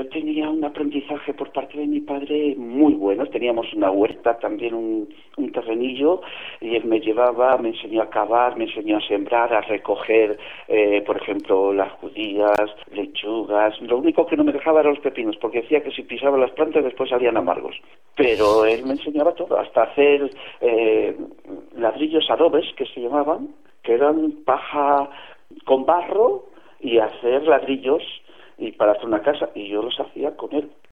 tenía un aprendizaje por parte de mi padre muy bueno. Teníamos una huerta, también un terrenillo, y él me llevaba, me enseñó a cavar, me enseñó a sembrar, a recoger, por ejemplo, las judías, lechugas. Lo único que no me dejaba eran los pepinos, porque decía que si pisaba las plantas después salían amargos. Pero él me enseñaba todo, hasta hacer ladrillos adobes, que se llamaban, que eran paja con barro, y hacer ladrillos y para hacer una casa, y yo los hacía con él.